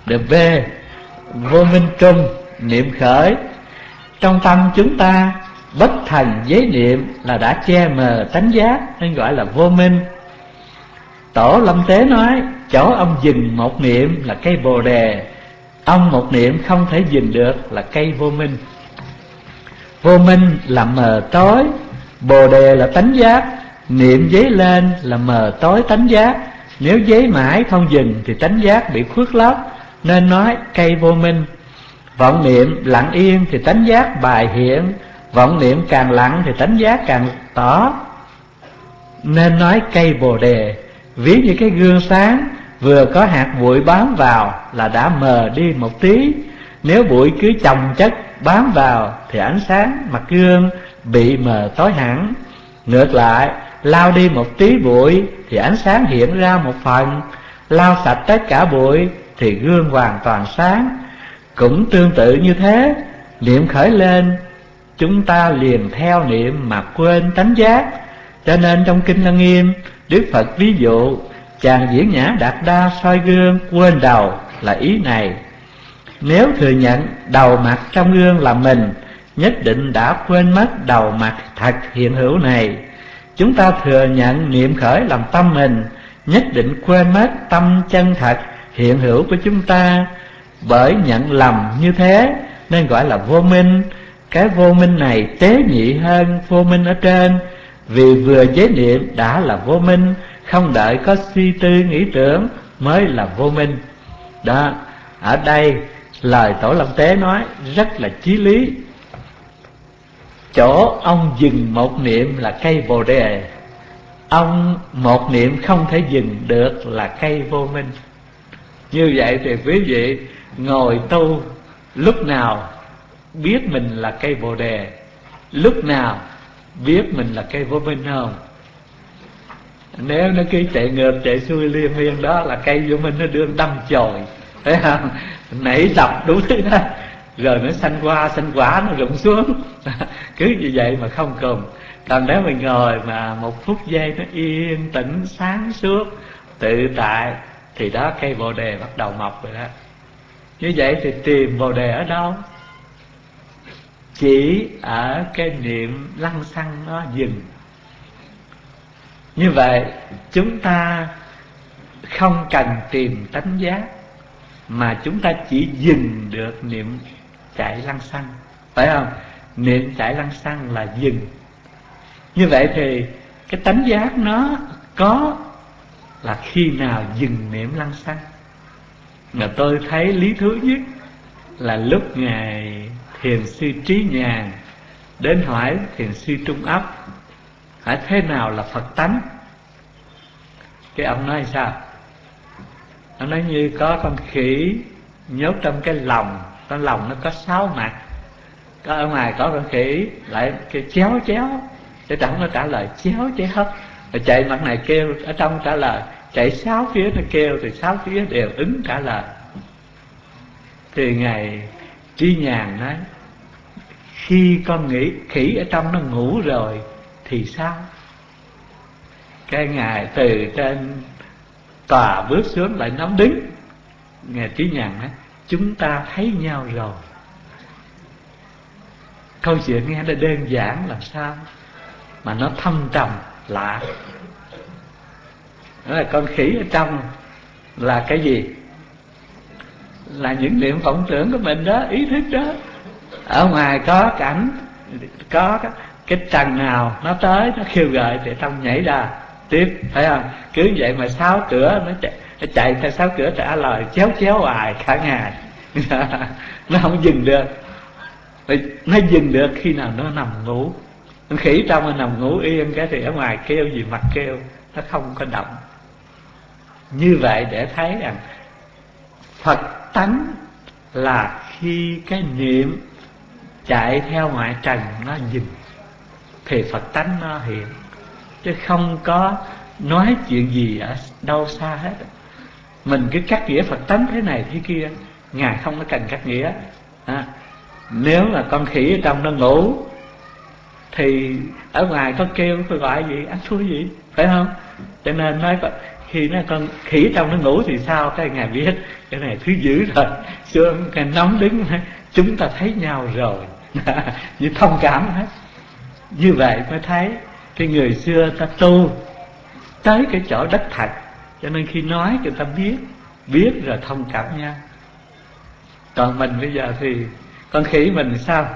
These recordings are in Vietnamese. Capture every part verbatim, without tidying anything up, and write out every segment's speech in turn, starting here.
Được B, vô minh trung, niệm khởi. Trong tâm chúng ta bất thành giới niệm là đã che mờ tánh giác, nên gọi là vô minh. Tổ Lâm Tế nói chỗ ông dừng một niệm là cây bồ đề, ông một niệm không thể dừng được là cây vô minh. Vô minh là mờ tối, bồ đề là tánh giác. Niệm dấy lên là mờ tối tánh giác. Nếu dấy mãi không dừng thì tánh giác bị khuất lấp, nên nói cây vô minh. Vọng niệm lặng yên thì tánh giác bài hiện, vọng niệm càng lặng thì tánh giác càng tỏ, nên nói cây bồ đề. Ví như cái gương sáng, vừa có hạt bụi bám vào là đã mờ đi một tí. Nếu bụi cứ chồng chất bám vào thì ánh sáng mặt gương bị mờ tối hẳn. Ngược lại, lau đi một tí bụi thì ánh sáng hiện ra một phần, lau sạch tất cả bụi thì gương hoàn toàn sáng. Cũng tương tự như thế, niệm khởi lên, chúng ta liền theo niệm mà quên tánh giác. Cho nên trong Kinh Lăng Nghiêm, Đức Phật ví dụ chàng diễn nhã Đạt Đa soi gương quên đầu là ý này. Nếu thừa nhận đầu mặt trong gương là mình, nhất định đã quên mất đầu mặt thật hiện hữu này. Chúng ta thừa nhận niệm khởi làm tâm mình, nhất định quên mất tâm chân thật hiện hữu của chúng ta. Bởi nhận lầm như thế nên gọi là vô minh. Cái vô minh này tế nhị hơn vô minh ở trên, vì vừa giới niệm đã là vô minh, không đợi có suy tư nghĩ tưởng mới là vô minh. Đó, ở đây lời Tổ Lâm Tế nói rất là chí lý. Chỗ ông dừng một niệm là cây bồ đề, ông một niệm không thể dừng được là cây vô minh. Như vậy thì quý vị ngồi tu, lúc nào biết mình là cây bồ đề, lúc nào biết mình là cây vô minh không? Nếu nó cứ chạy ngược chạy xuôi liên miên đó là cây vô minh nó đương đâm chồi, thấy không? Nảy dọc đủ thứ đó, rồi nó sanh qua sanh quả nó rụng xuống. Cứ như vậy mà không cùng. Còn nếu mình ngồi mà một phút giây nó yên tĩnh sáng suốt tự tại thì đó cây bồ đề bắt đầu mọc rồi đó. Như vậy thì tìm bồ đề ở đâu? Chỉ ở cái niệm lăng xăng nó dừng. Như vậy chúng ta không cần tìm tánh giác, mà chúng ta chỉ dừng được niệm chạy lăng xăng, phải không? Niệm chạy lăng xăng là dừng. Như vậy thì cái tánh giác nó có là khi nào dừng niệm lăng xăng. Mà tôi thấy lý thú nhất là lúc Ngài Thiền sư Trí Nhàn đến hỏi Thiền sư Trung Ấp, hỏi thế nào là Phật tánh. Cái ông nói sao? Ông nói như có con khỉ nhốt trong cái lồng, con lồng nó có sáu mặt, có ở ngoài có con khỉ lại kêu chéo chéo, cái trong nó trả lời chéo chéo, rồi chạy mặt này kêu, ở trong trả lời, chạy sáu phía nó kêu thì sáu phía đều ứng trả lời. Thì Ngài Trí Nhàn nói, khi con nghĩ khỉ ở trong nó ngủ rồi thì sao? Cái Ngài từ trên tòa bước xuống lại nắm đứng. Ngài Trí Nhàn nói, chúng ta thấy nhau rồi. Câu chuyện nghe nó đơn giản làm sao mà nó thâm trầm lạ. Đó là con khỉ ở trong là cái gì? Là những niệm vọng tưởng của mình đó, ý thức đó. Ở ngoài có cảnh, có cái trần nào nó tới, nó khiêu gợi thì trong nhảy ra tiếp, phải không? Cứ vậy mà sáu cửa nó chạy, nó chạy theo sáu cửa trả lời chéo chéo hoài cả ngày. Nó không dừng được. Nó dừng được khi nào nó nằm ngủ. Con khỉ trong nó nằm ngủ yên cái thì ở ngoài kêu gì mặt kêu, nó không có động. Như vậy để thấy rằng Phật tánh là khi cái niệm chạy theo ngoại trần nó dừng thì Phật tánh nó hiện, chứ không có nói chuyện gì ở đâu xa hết. Mình cứ cắt nghĩa Phật tánh thế này thế kia, Ngài không có cần cắt nghĩa. À, nếu mà con khỉ ở trong nó ngủ thì ở ngoài có kêu có gọi gì ăn thua gì, phải không? Cho nên nói khi nó con khỉ trong nó ngủ thì sao, cái Ngài biết cái này thứ dữ rồi, xuống cái nóng đứng chúng ta thấy nhau rồi. Như thông cảm hết. Như vậy mới thấy cái người xưa ta tu tới cái chỗ đất thật, cho nên khi nói người ta biết, biết rồi thông cảm nhau. Còn mình bây giờ thì con khỉ mình sao,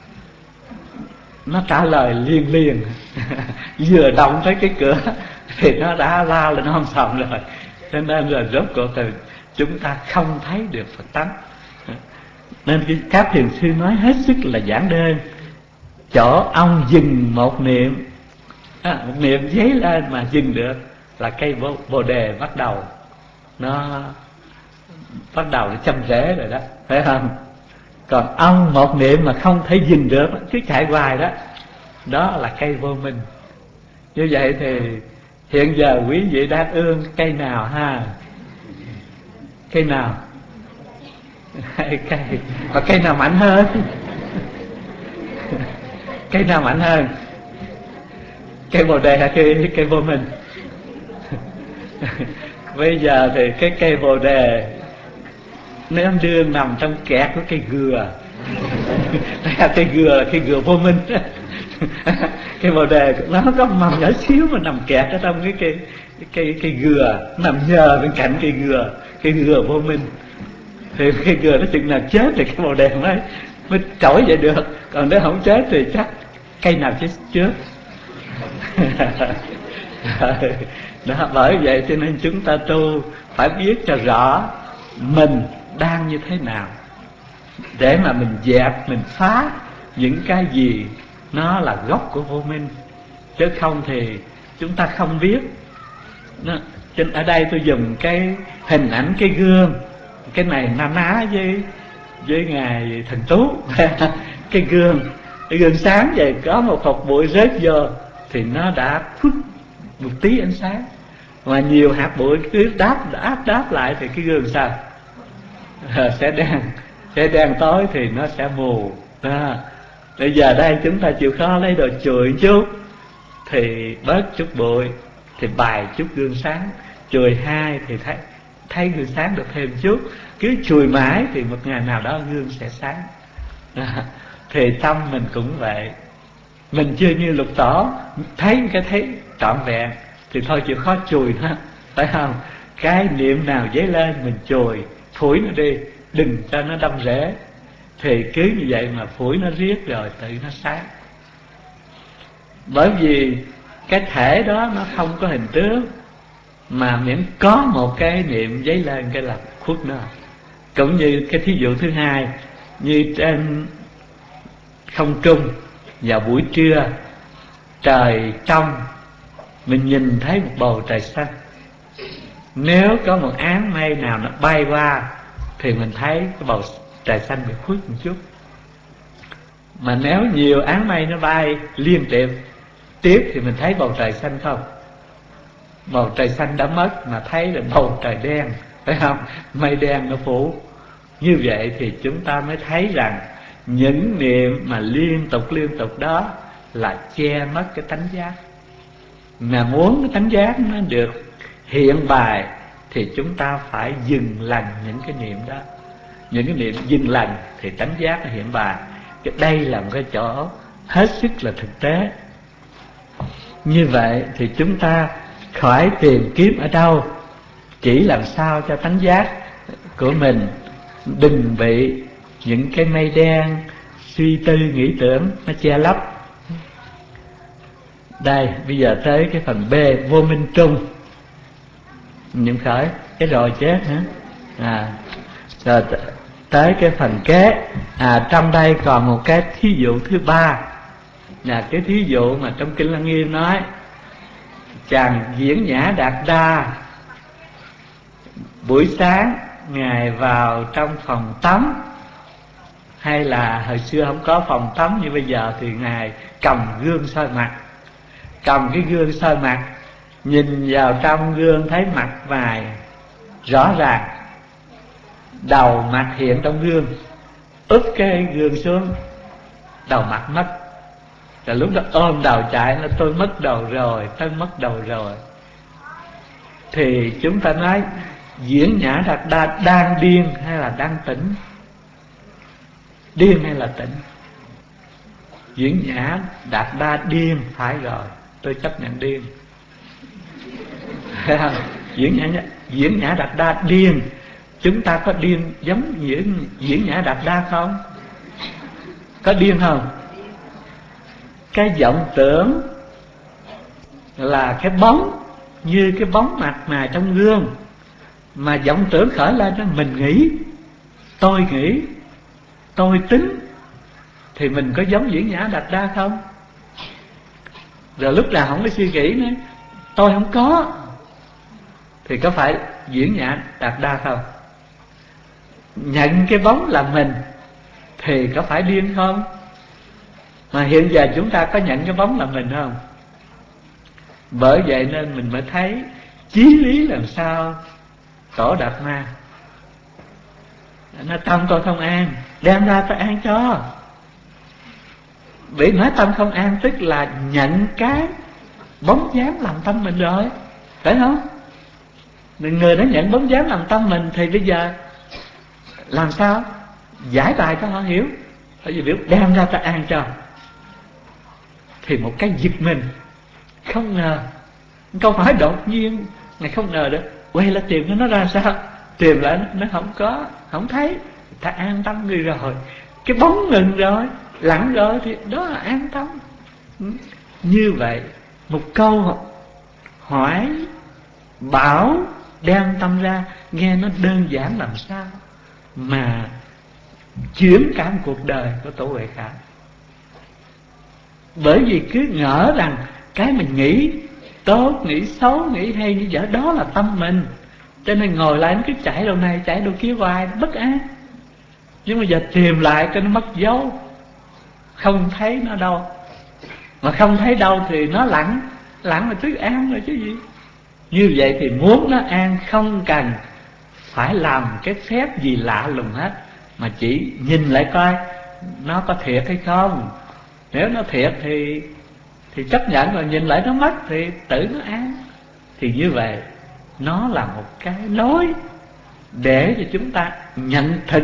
nó trả lời liền liền. Vừa động tới cái cửa thì nó đã la lên om sòm rồi. Cho nên là rốt cuộc từ chúng ta không thấy được Phật tánh. Nên cái các thiền sư nói hết sức là giản đơn. Chỗ ông dừng một niệm, à, một niệm giấy lên mà dừng được là cây bồ, bồ đề bắt đầu nó bắt đầu nó châm rễ rồi đó, phải không? Còn ông một niệm mà không thể dừng được, cứ chạy hoài đó, đó là cây vô minh. Như vậy thì hiện giờ quý vị đang ương cây nào ha? Cây nào? Hai cây. Và cây nào mạnh hơn? Cây nào mạnh hơn? Cây bồ đề hay cây, cây vô minh? Bây giờ thì cái cây bồ đề nó đương nằm trong kẹt của cây gừa. Cây gừa là cây gừa vô minh. Cây bồ đề nó có mầm nhỏ xíu mà nằm kẹt ở trong cái cây cái cây cây gừa, nằm nhờ bên cạnh cây gừa, cây gừa vô minh. Thì cây gừa nó chừng nào chết thì cây bồ đề mới mới trỗi dậy được, còn nếu không chết thì chắc cây nào chết trước. Đó, bởi vậy cho nên chúng ta tu phải biết cho rõ mình đang như thế nào, để mà mình dẹp, mình phá những cái gì nó là gốc của vô minh. Chứ không thì chúng ta không biết. Trên ở đây tôi dùng cái hình ảnh cái gương, cái này na ná với với ngài Thần Tú. Cái gương, cái gương sáng vậy, có một hột bụi rớt vô thì nó đã phút một tí ánh sáng, mà nhiều hạt bụi cứ đáp đáp đáp lại thì cái gương sao? À, sẽ đen, sẽ đen tối thì nó sẽ mù. À, bây giờ đây chúng ta chịu khó lấy đồ chùi chút thì bớt chút bụi, thì bài chút gương sáng. Chùi hai thì thấy thấy gương sáng được thêm chút. Cứ chùi mãi thì một ngày nào đó gương sẽ sáng. À, thì tâm mình cũng vậy. Mình chưa như Lục Tổ thấy cái thấy trọn vẹn thì thôi chịu khó chùi nó, phải không? Cái niệm nào dấy lên mình chùi, phủi nó đi, đừng cho nó đâm rễ. Thì cứ như vậy mà phủi nó riết rồi tự nó sáng. Bởi vì cái thể đó nó không có hình tướng, mà miễn có một cái niệm dấy lên cái là khuất nó. Cũng như cái thí dụ thứ hai, như trên không trung vào buổi trưa, trời trong, mình nhìn thấy một bầu trời xanh. Nếu có một áng mây nào nó bay qua thì mình thấy cái bầu trời xanh bị khuất một chút. Mà nếu nhiều áng mây nó bay liên tiếp tiếp thì mình thấy bầu trời xanh không? Bầu trời xanh đã mất mà thấy là bầu trời đen, phải không? Mây đen nó phủ. Như vậy thì chúng ta mới thấy rằng những niệm mà liên tục liên tục đó là che mất cái tánh giác. Mà muốn cái tánh giác nó được hiện bài thì chúng ta phải dừng lành những cái niệm đó. Những cái niệm dừng lành thì tánh giác nó hiện bài. Cái đây là một cái chỗ hết sức là thực tế. Như vậy thì chúng ta khỏi tìm kiếm ở đâu, chỉ làm sao cho tánh giác của mình đừng bị những cái mây đen suy tư nghĩ tưởng nó che lấp. Đây, bây giờ tới cái phần B, vô minh trung. Niệm khởi, cái rồi chết hả? À, rồi tới cái phần kế. À, trong đây còn một cái thí dụ thứ ba, là cái thí dụ mà trong Kinh Lăng Nghiêm nói, chàng Diễn Nhã Đạt Đa buổi sáng ngài vào trong phòng tắm, hay là hồi xưa không có phòng tắm như bây giờ thì ngài cầm gương soi mặt. Cầm cái gương soi mặt, nhìn vào trong gương thấy mặt mày rõ ràng, đầu mặt hiện trong gương, úp cái gương xuống, đầu mặt mất. Rồi lúc đó ôm đầu chạy, nó tôi mất đầu rồi, tôi mất đầu rồi. thì chúng ta nói Diễn Nhã Đạt Đa đang điên hay là đang tỉnh? Điên hay là tỉnh? Diễn Nhã Đạt Đa điên, phải rồi, tôi chấp nhận điên. Diễn Nhã Diễn Nhã Đạt Đa điên. Chúng ta có điên giống diễn Diễn Nhã Đạt Đa không? Có điên không? Cái vọng tưởng là cái bóng, như cái bóng mặt mà trong gương, mà vọng tưởng khởi lên đó, mình nghĩ, tôi nghĩ, tôi tính, thì mình có giống Diễn Nhã Đạt Đa không? Rồi lúc nào không có suy nghĩ nữa, tôi không có, thì có phải Diễn Nhã Đạt Đa không? Nhận cái bóng là mình thì có phải điên không? Mà hiện giờ chúng ta có nhận cái bóng là mình không? Bởi vậy nên mình mới thấy chí lý làm sao Tổ Đạt Ma nó tâm tôi không an, đem ra tôi an cho. Bị nói tâm không an tức là nhận cái bóng dáng làm tâm mình rồi, phải không? Người đã nhận bóng dáng làm tâm mình thì bây giờ làm sao giải bài cho họ hiểu? Bởi vì biểu đem ra ta an cho, thì một cái giật mình, không ngờ, câu hỏi đột nhiên, ngày không ngờ được, quay lại tìm nó ra sao? Tìm lại nó không có, không thấy, ta an tâm người rồi. Cái bóng ngừng rồi, lặng rồi thì đó là an tâm. Như vậy, một câu hỏi bảo đem tâm ra, nghe nó đơn giản làm sao mà chuyển cả một cuộc đời của Tổ Huệ Khả. Bởi vì cứ ngỡ rằng cái mình nghĩ tốt, nghĩ xấu, nghĩ hay như vậy đó là tâm mình, cho nên ngồi lại nó cứ chạy đầu này chạy đầu kia hoài, bất an. Nhưng mà giờ tìm lại cho nó mất dấu, không thấy nó đâu. Mà không thấy đâu thì nó lặng, lặng là tức an rồi chứ gì. Như vậy thì muốn nó an không cần phải làm cái phép gì lạ lùng hết, mà chỉ nhìn lại coi nó có thiệt hay không. Nếu nó thiệt thì thì chấp nhận, rồi nhìn lại nó mất thì tự nó an. Thì như vậy nó là một cái lối để cho chúng ta nhận thực,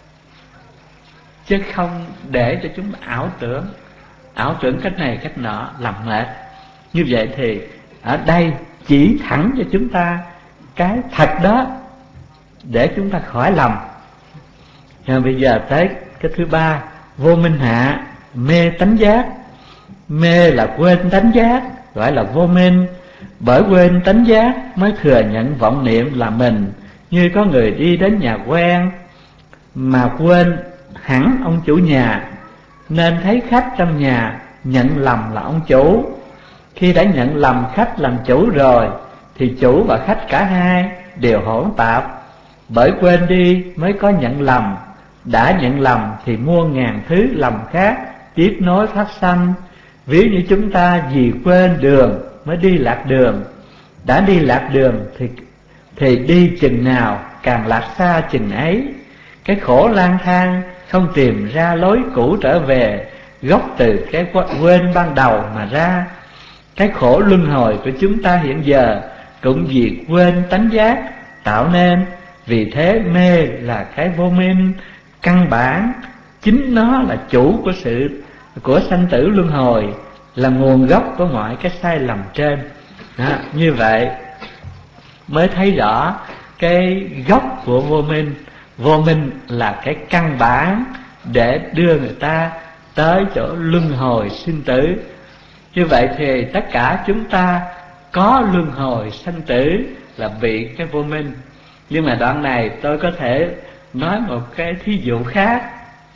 chứ không để cho chúng ta ảo tưởng. Ảo tưởng cách này cách nọ làm mệt. Như vậy thì ở đây chỉ thẳng cho chúng ta cái thật đó để chúng ta khỏi lầm. Rồi bây giờ tới cái thứ ba, vô minh hạ, mê tánh giác. Mê là quên tánh giác, gọi là vô minh. Bởi quên tánh giác mới thừa nhận vọng niệm là mình. Như có người đi đến nhà quen mà quên hẳn ông chủ nhà, nên thấy khách trong nhà nhận lầm là ông chủ. Khi đã nhận lầm khách làm chủ rồi thì chủ và khách cả hai đều hỗn tạp. Bởi quên đi mới có nhận lầm, đã nhận lầm thì muôn ngàn thứ lầm khác tiếp nối phát sanh. Ví như chúng ta vì quên đường mới đi lạc đường, đã đi lạc đường thì thì đi chừng nào càng lạc xa chừng ấy. Cái khổ lang thang không tìm ra lối cũ trở về, gốc từ cái quên ban đầu mà ra. Cái khổ luân hồi của chúng ta hiện giờ cũng vì quên tánh giác tạo nên. Vì thế mê là cái vô minh căn bản, chính nó là chủ của sự của sanh tử luân hồi, là nguồn gốc của mọi cái sai lầm trên. Đó, như vậy mới thấy rõ cái gốc của vô minh. Vô minh là cái căn bản để đưa người ta tới chỗ luân hồi sinh tử. Như vậy thì tất cả chúng ta có luân hồi sanh tử là bị cái vô minh. Nhưng mà đoạn này tôi có thể nói một cái thí dụ khác.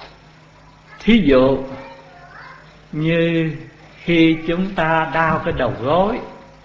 Thí dụ như khi chúng ta đau cái đầu gối,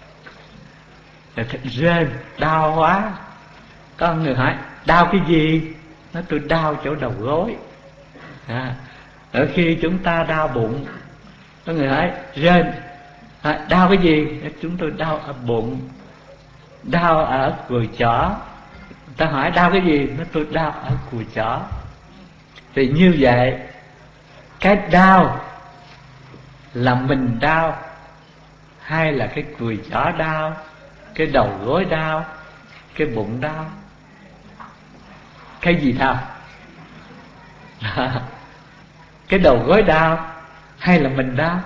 rồi thật rên, đau quá. Có người hỏi đau cái gì? Nói tôi đau chỗ đầu gối. À, ở khi chúng ta đau bụng, có người hỏi rên, à, đau cái gì? Chúng tôi đau ở bụng, đau ở cùi chỏ. Ta hỏi đau cái gì? Nói tôi đau ở cùi chỏ. Thì như vậy, cái đau là mình đau hay là cái cùi chỏ đau? cái đầu gối đau, cái bụng đau. Cái gì đau? Cái đầu gối đau hay là mình đau?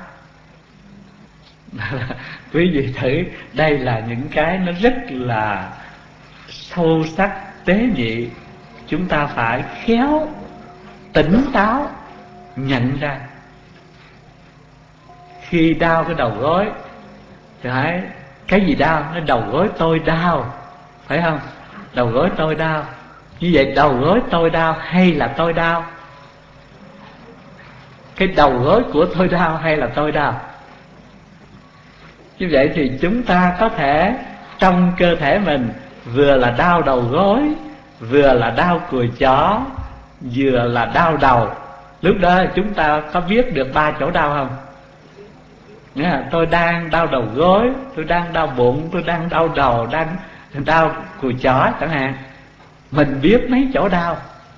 Quý vị thử, đây là những cái nó rất là sâu sắc, tế nhị. Chúng ta phải khéo, tỉnh táo nhận ra. Khi đau cái đầu gối thì hãy, cái gì đau? Nó đầu gối tôi đau, phải không? Đầu gối tôi đau. Như vậy đầu gối tôi đau hay là tôi đau? Cái đầu gối của tôi đau hay là tôi đau? Như vậy thì chúng ta có thể trong cơ thể mình vừa là đau đầu gối, vừa là đau cùi chó, vừa là đau đầu. Lúc đó chúng ta có biết được ba chỗ đau không? Nghĩa là tôi đang đau đầu gối, tôi đang đau bụng, tôi đang đau đầu, đang đau cùi chó chẳng hạn. Mình biết mấy chỗ đau.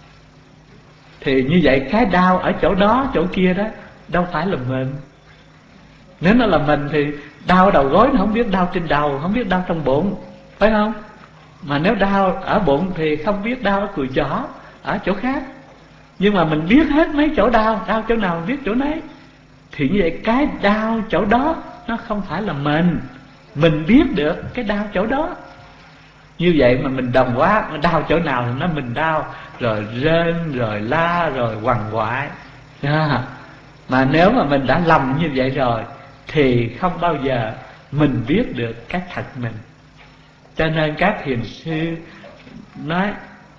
Thì như vậy cái đau ở chỗ đó, chỗ kia đó đâu phải là mình. Nếu nó là mình thì đau đầu gối nó không biết đau trên đầu, không biết đau trong bụng, phải không? Mà nếu đau ở bụng thì không biết đau ở cùi chỏ, ở chỗ khác. Nhưng mà mình biết hết mấy chỗ đau, đau chỗ nào mình biết chỗ nấy. Thì như vậy cái đau chỗ đó nó không phải là mình. Mình biết được cái đau chỗ đó. Như vậy mà mình đồng quá, đau chỗ nào thì nó mình đau, rồi rên, rồi la, rồi quằn quại. À, mà nếu mà mình đã lầm như vậy rồi thì không bao giờ mình biết được cái thật mình. Cho nên các thiền sư nói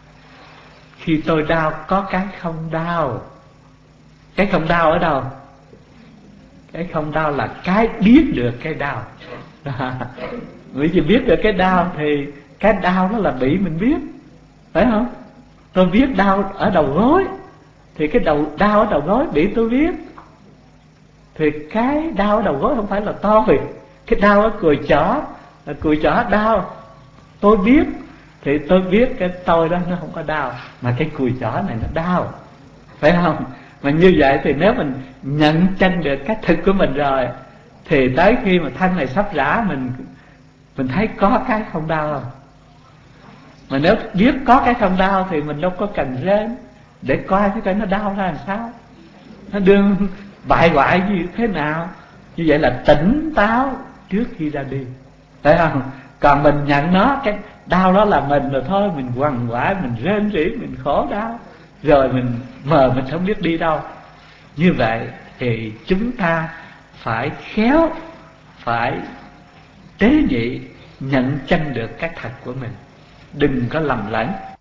khi tôi đau có cái không đau. Cái không đau ở đâu? Cái không đau là cái biết được cái đau. Vì chỉ biết được cái đau thì cái đau nó là bị mình biết, phải không? Tôi biết đau ở đầu gối thì cái đầu đau ở đầu gối bị tôi biết. Thì cái đau ở đầu gối không phải là tôi. Cái đau ở cùi chỏ là cùi chỏ đau, tôi biết. Thì tôi biết cái tôi đó nó không có đau, mà cái cùi chỏ này nó đau, phải không? Mà như vậy thì nếu mình nhận chân được cái thực của mình rồi thì tới khi mà thân này sắp rã, mình mình thấy có cái không đau không? Mà nếu biết có cái không đau thì mình đâu có cần rên để coi cái nó đau ra làm sao, nó đương bại hoại gì thế nào. Như vậy là tỉnh táo trước khi ra đi, phải không? Còn mình nhận nó, cái đau đó là mình rồi thôi, mình quằn quại, mình rên rỉ, mình khổ đau, rồi mình mờ, mình không biết đi đâu. Như vậy thì chúng ta phải khéo, phải tế nhị, nhận chân được cái thật của mình, đừng có lầm lẫn.